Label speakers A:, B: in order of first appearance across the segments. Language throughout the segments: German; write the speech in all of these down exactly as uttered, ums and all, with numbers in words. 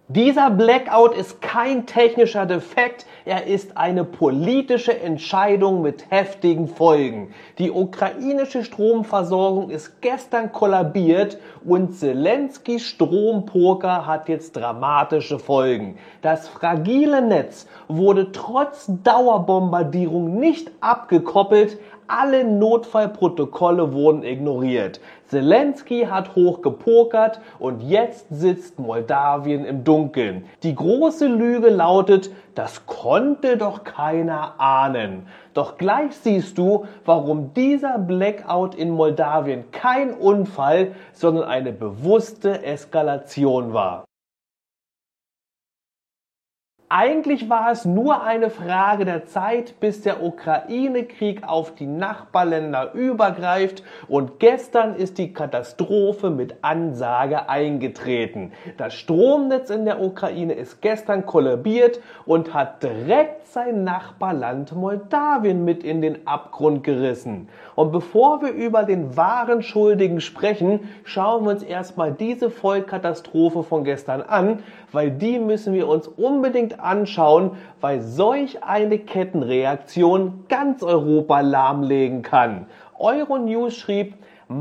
A: Dieser Blackout ist kein technischer Defekt, er ist eine politische Entscheidung mit heftigen Folgen. Die ukrainische Stromversorgung ist gestern kollabiert und Zelenskys Strompoker hat jetzt dramatische Folgen. Das fragile Netz wurde trotz Dauerbombardierung nicht abgekoppelt, alle Notfallprotokolle wurden ignoriert. Zelensky hat hoch gepokert und jetzt sitzt Moldawien im Dunkeln. Die große Lüge lautet, das konnte doch keiner ahnen. Doch gleich siehst du, warum dieser Blackout in Moldawien kein Unfall, sondern eine bewusste Eskalation war. Eigentlich war es nur eine Frage der Zeit, bis der Ukraine-Krieg auf die Nachbarländer übergreift und gestern ist die Katastrophe mit Ansage eingetreten. Das Stromnetz in der Ukraine ist gestern kollabiert und hat direkt sein Nachbarland Moldawien mit in den Abgrund gerissen. Und bevor wir über den wahren Schuldigen sprechen, schauen wir uns erstmal diese Vollkatastrophe von gestern an, weil die müssen wir uns unbedingt anschauen, weil solch eine Kettenreaktion ganz Europa lahmlegen kann. Euronews schrieb,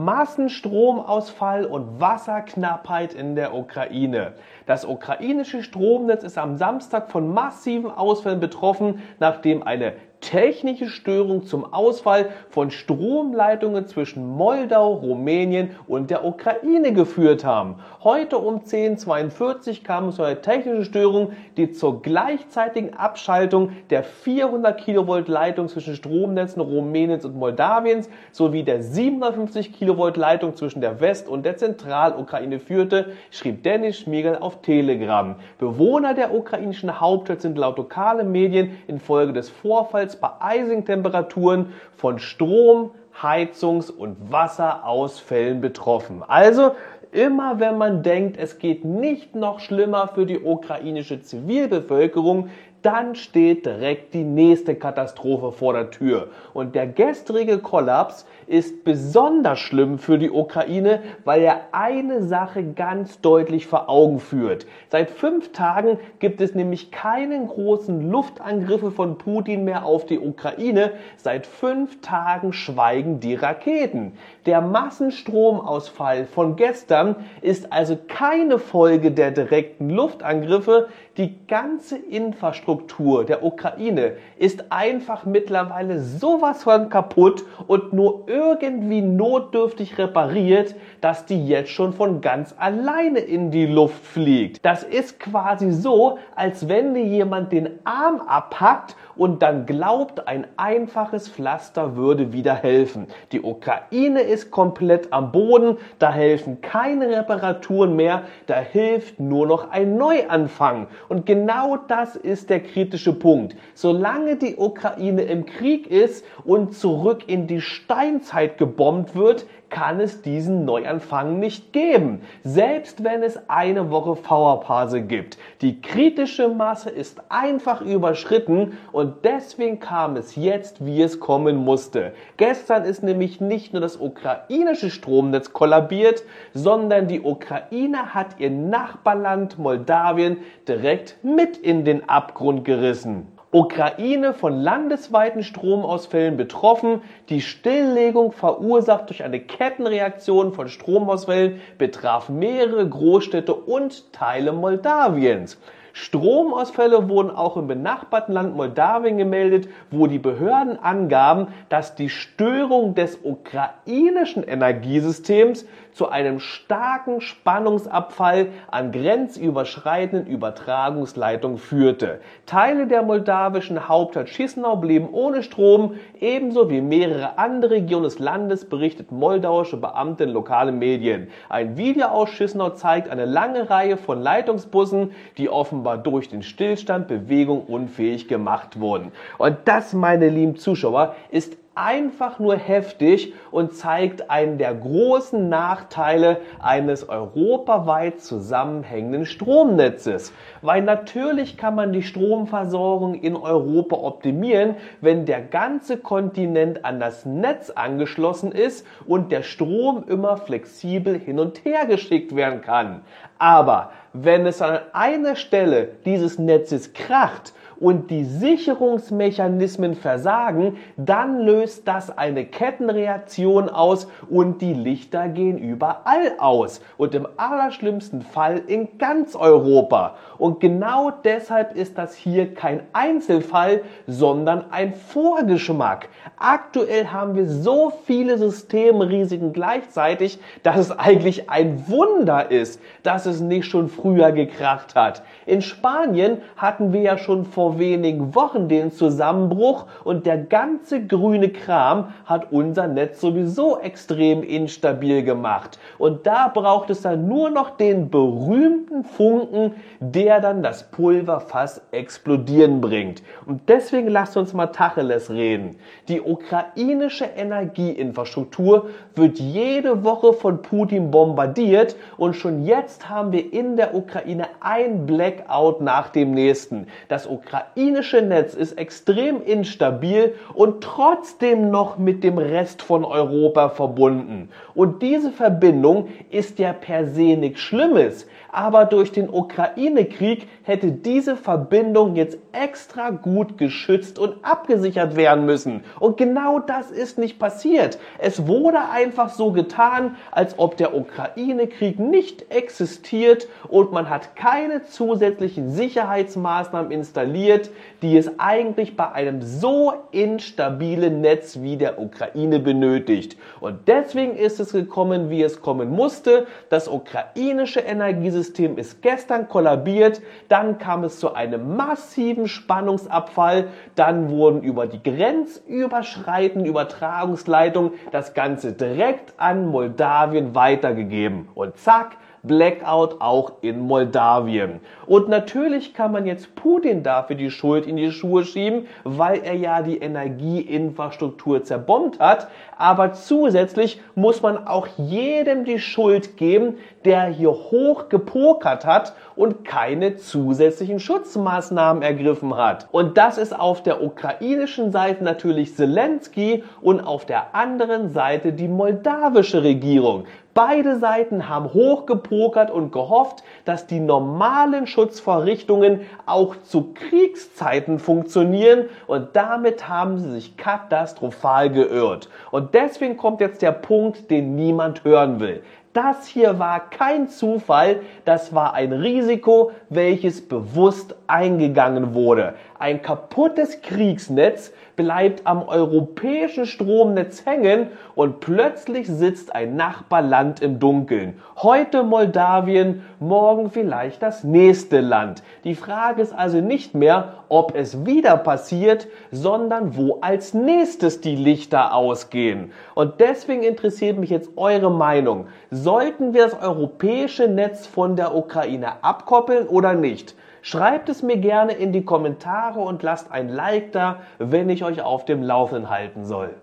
A: Massenstromausfall und Wasserknappheit in der Ukraine. Das ukrainische Stromnetz ist am Samstag von massiven Ausfällen betroffen, nachdem eine technische Störung zum Ausfall von Stromleitungen zwischen Moldau, Rumänien und der Ukraine geführt haben. Heute um zehn Uhr zweiundvierzig kam es zu einer technischen Störung, die zur gleichzeitigen Abschaltung der vierhundert Kilovolt Leitung zwischen Stromnetzen Rumäniens und Moldawiens sowie der siebenhundertfünfzig Kilovolt Leitung zwischen der West- und der Zentralukraine führte, schrieb Dennis Schmigel auf Telegram. Bewohner der ukrainischen Hauptstadt sind laut lokalen Medien infolge des Vorfalls bei eisigen Temperaturen von Strom-, Heizungs- und Wasserausfällen betroffen. Also immer wenn man denkt, es geht nicht noch schlimmer für die ukrainische Zivilbevölkerung, dann steht direkt die nächste Katastrophe vor der Tür. Und der gestrige Kollaps ist besonders schlimm für die Ukraine, weil er eine Sache ganz deutlich vor Augen führt. Seit fünf Tagen gibt es nämlich keine großen Luftangriffe von Putin mehr auf die Ukraine. Seit fünf Tagen schweigen die Raketen. Der Massenstromausfall von gestern ist also keine Folge der direkten Luftangriffe. Die ganze Infrastruktur der Ukraine ist einfach mittlerweile sowas von kaputt und nur irgendwie notdürftig repariert, dass die jetzt schon von ganz alleine in die Luft fliegt. Das ist quasi so, als wenn dir jemand den Arm abhackt und dann glaubt, ein einfaches Pflaster würde wieder helfen. Die Ukraine ist komplett am Boden, da helfen keine Reparaturen mehr, da hilft nur noch ein Neuanfang. Und genau das ist der kritische Punkt. Solange die Ukraine im Krieg ist und zurück in die Steinzeit gebombt wird, kann es diesen Neuanfang nicht geben, selbst wenn es eine Woche Powerpause gibt. Die kritische Masse ist einfach überschritten und deswegen kam es jetzt, wie es kommen musste. Gestern ist nämlich nicht nur das ukrainische Stromnetz kollabiert, sondern die Ukraine hat ihr Nachbarland Moldawien direkt mit in den Abgrund gerissen. Ukraine von landesweiten Stromausfällen betroffen. Die Stilllegung, verursacht durch eine Kettenreaktion von Stromausfällen, betraf mehrere Großstädte und Teile Moldawiens. Stromausfälle wurden auch im benachbarten Land Moldawien gemeldet, wo die Behörden angaben, dass die Störung des ukrainischen Energiesystems zu einem starken Spannungsabfall an grenzüberschreitenden Übertragungsleitungen führte. Teile der moldawischen Hauptstadt Chisinau blieben ohne Strom, ebenso wie mehrere andere Regionen des Landes, berichtet moldauische Beamte in lokalen Medien. Ein Video aus Chisinau zeigt eine lange Reihe von Leitungsbussen, die offenbar durch den Stillstand Bewegung unfähig gemacht wurden. Und das, meine lieben Zuschauer, ist einfach nur heftig und zeigt einen der großen Nachteile eines europaweit zusammenhängenden Stromnetzes. Weil natürlich kann man die Stromversorgung in Europa optimieren, wenn der ganze Kontinent an das Netz angeschlossen ist und der Strom immer flexibel hin und her geschickt werden kann. Aber wenn es an einer Stelle dieses Netzes kracht und die Sicherungsmechanismen versagen, dann löst das eine Kettenreaktion aus und die Lichter gehen überall aus und im allerschlimmsten Fall in ganz Europa. Und genau deshalb ist das hier kein Einzelfall, sondern ein Vorgeschmack. Aktuell haben wir so viele Systemrisiken gleichzeitig, dass es eigentlich ein Wunder ist, dass es nicht schon früher gekracht hat. In Spanien hatten wir ja schon vor wenigen Wochen den Zusammenbruch und der ganze grüne Kram hat unser Netz sowieso extrem instabil gemacht. Und da braucht es dann nur noch den berühmten Funken, der dann das Pulverfass explodieren bringt. Und deswegen lasst uns mal Tacheles reden. Die ukrainische Energieinfrastruktur wird jede Woche von Putin bombardiert und schon jetzt haben wir in der Ukraine ein Blackout nach dem nächsten. Das ukrainische Netz ist extrem instabil und trotzdem noch mit dem Rest von Europa verbunden. Und diese Verbindung ist ja per se nichts Schlimmes. Aber durch den Ukraine-Krieg hätte diese Verbindung jetzt extra gut geschützt und abgesichert werden müssen. Und genau das ist nicht passiert. Es wurde einfach so getan, als ob der Ukraine-Krieg nicht existiert und man hat keine zusätzlichen Sicherheitsmaßnahmen installiert, die es eigentlich bei einem so instabilen Netz wie der Ukraine benötigt. Und deswegen ist es gekommen, wie es kommen musste. Das ukrainische Energiesystem System ist gestern kollabiert, dann kam es zu einem massiven Spannungsabfall, dann wurden über die grenzüberschreitenden Übertragungsleitungen das Ganze direkt an Moldawien weitergegeben und zack, Blackout auch in Moldawien. Und natürlich kann man jetzt Putin dafür die Schuld in die Schuhe schieben, weil er ja die Energieinfrastruktur zerbombt hat. Aber zusätzlich muss man auch jedem die Schuld geben, der hier hoch gepokert hat und keine zusätzlichen Schutzmaßnahmen ergriffen hat. Und das ist auf der ukrainischen Seite natürlich Zelensky und auf der anderen Seite die moldawische Regierung. Beide Seiten haben hochgepokert und gehofft, dass die normalen Schutzvorrichtungen auch zu Kriegszeiten funktionieren und damit haben sie sich katastrophal geirrt. Und deswegen kommt jetzt der Punkt, den niemand hören will. Das hier war kein Zufall, das war ein Risiko, welches bewusst eingegangen wurde. Ein kaputtes Kriegsnetz bleibt am europäischen Stromnetz hängen und plötzlich sitzt ein Nachbarland im Dunkeln. Heute Moldawien, morgen vielleicht das nächste Land. Die Frage ist also nicht mehr, ob es wieder passiert, sondern wo als nächstes die Lichter ausgehen. Und deswegen interessiert mich jetzt eure Meinung. Sollten wir das europäische Netz von der Ukraine abkoppeln oder nicht? Schreibt es mir gerne in die Kommentare und lasst ein Like da, wenn ich euch auf dem Laufenden halten soll.